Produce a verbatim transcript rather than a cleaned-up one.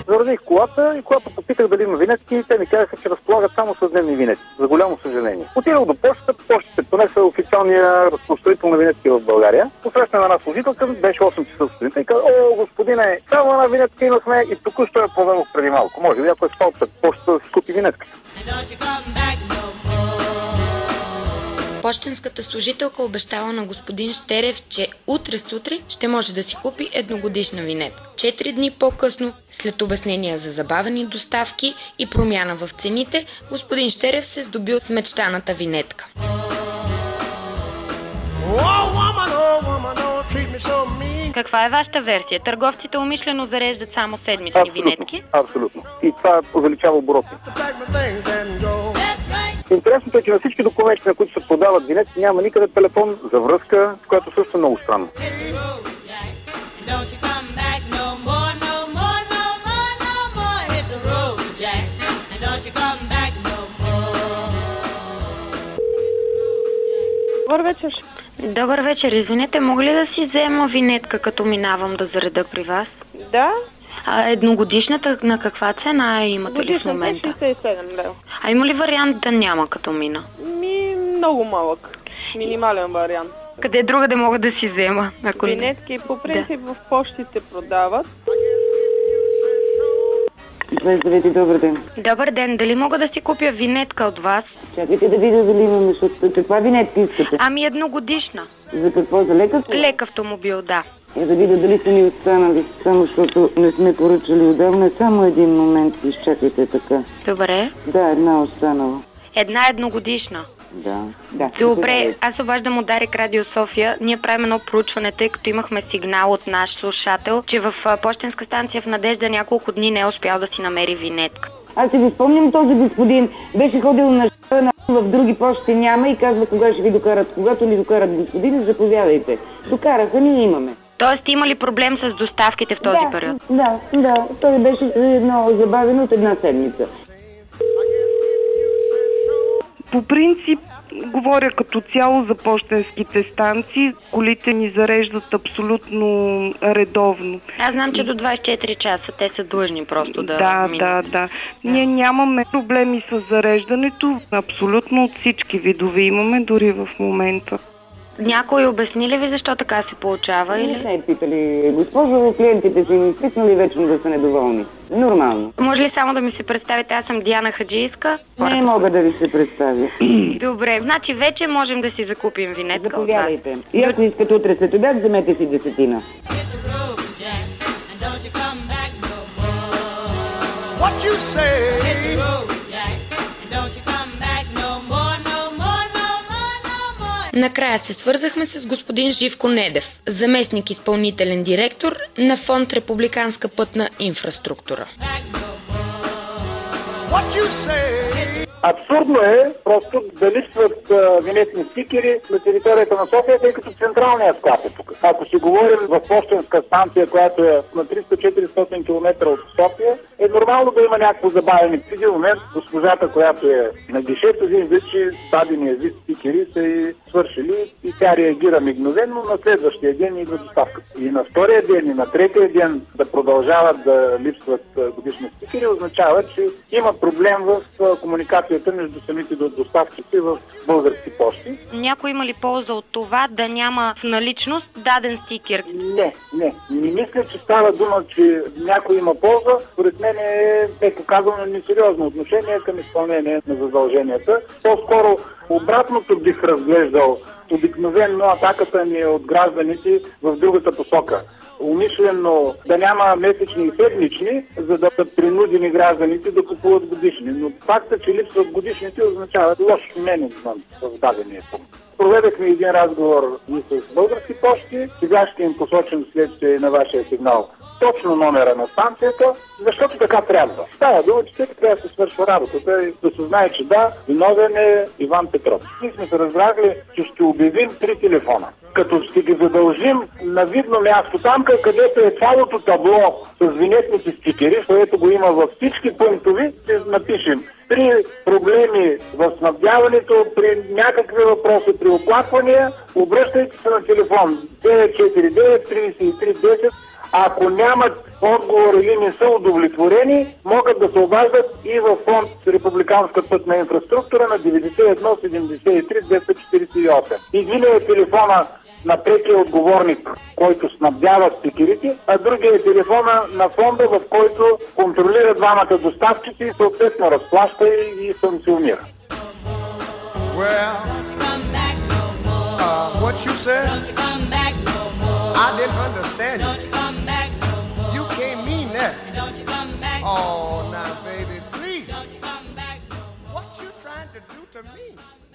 Заразих колата и когато попитах дали има винетки, те ми казаха, че разполагат само с дневни винетки. За голямо съжаление. Отидох до почтата, почтите понеса официалния разпространител на винетки в България. Посрещна една служителка, беше осем часа сутринта и каза: "О, господине, само една винетка имахме и току-що я подадох преди малко. Може би ако е спал пред почтата да си купи винетка." Пощенската служителка обещала на господин Щерев, че утре сутрин ще може да си купи едногодишна винетка. Четири дни по-късно, след обяснения за забавени доставки и промяна в цените, господин Щерев се здобил с мечтаната винетка. Каква е вашата версия? Търговците умишлено зареждат само седмични Абсолютно, винетки? Абсолютно. И това увеличава обороти. Интересното е, че на всички документи, на които се продават винетки, няма никъде телефон за връзка, което също е много странно. Добър вечер. Добър вечер. Извинете, мога ли да си взема винетка, като минавам да зареда при вас? Да. А едногодишната на каква цена имате ли в момента? шестдесет и седем лева. А има ли вариант да няма като мина? Ми, много малък. Минимален вариант. Къде друга да мога да си взема? Ако... Винетки по принцип да. В почтите продават. двайсет и девети, добър ден. Добър ден, дали мога да си купя винетка от вас? Чакайте да видя дали имаме, защото каква винетка искате? Ами едногодишна. За какво? За лек автомобил? Лек автомобил, да. Е, да видя дали са ни останали, само защото не сме поръчали отдавна. Само един момент, изчакайте така. Добре. Да, една останала. Една едногодишна. Да, да. Добре, аз обаждам от Дарик Радио София. Ние правим едно проучване, тъй като имахме сигнал от наш слушател, че в пощенска станция в Надежда няколко дни не е успял да си намери винетка. Аз си го спомням, този господин беше ходил на ш***на в други почти няма и казва кога ще ви докарат. Когато ни докарат господин, заповядайте. Докараха ни и имаме. Тоест има ли проблем с доставките в този да, период? Да, да. Той беше едно забавено от една седмица. По принцип, говоря като цяло за пощенските станции, колите ни зареждат абсолютно редовно. Аз знам, че до двайсет и четири часа те са длъжни просто да Да, минат. да, да. Ние нямаме проблеми с зареждането, абсолютно от всички видове имаме, дори в момента. Някой обясни ли ви защо така се получава? Или? Не сте питали, госпожо, клиентите си ми свикнали вечно да са недоволни. Нормално. Може ли само да ми се представите? Аз съм Диана Хаджийска. Не мога да ви се представя. Добре, значи вече можем да си закупим винетка. Заповядайте. И ако искате утре след обяд, вземете си десетина. Накрая се свързахме с господин Живко Недев, заместник изпълнителен директор на Фонд Републиканска пътна инфраструктура. Абсурдно е просто да липсват а, винетни стикери на територията на София, тъй като централният склад е тук. Ако си говорим в пощенска станция, която е на триста до четиристотин километра от София, е нормално да има някакво забавяне. В един момент госпожата, която е на гишето, вижда, че дадения вид стикери са и свършили и тя реагира мигновено. На следващия ден идва доставката. И на втория ден, и на третия ден да продължават да липсват годишни стикери, означава, че има проблем в комуникацията между самите доставчици в български пощи. Някой има ли полза от това да няма в наличност даден стикер? Не, не. Не мисля, че става дума, че някой има полза. Според мен е, е показано несериозно отношение към изпълнение на задълженията. По-скоро обратното бих разглеждал. Обикновено атаката ни е от гражданите в другата посока. Умишлено да няма месечни и седмични, за да са принудени гражданите да купуват годишни. Но факта, че липсват годишните, означава лош менеджмент в дадения пункт. Проведахме един разговор и с български пощи. Сега ще им посочим следствие на вашия сигнал точно номера на станцията, защото така трябва. Става дума, че всеки трябва да се свършва работата и да се знае, че да, виновен е Иван Петров. Ние сме се разбрали, че ще обявим три телефона. Като ще ги задължим на видно място там, където е цялото табло с винетните стикери, което го има във всички пунктови, ще напишем при проблеми в снабдяването, при някакви въпроси, при оплаквания, обръщайте се на телефон девет четири девет тридесет и три десет. Ако нямат отговор или не са удовлетворени, могат да се обаждат и във фонд Републиканска пътна инфраструктура на деветдесет и едно седемдесет и три двеста четиридесет и осем. Единият е телефона на прекия отговорник, който снабдява стикерите, а другия е телефона на фонда, в който контролира двамата доставчици и съответно разплаща и, и санкционира. Well, uh, what you said, I didn't understand you. You can't mean that. Oh, now, baby, please. What you trying to do to me?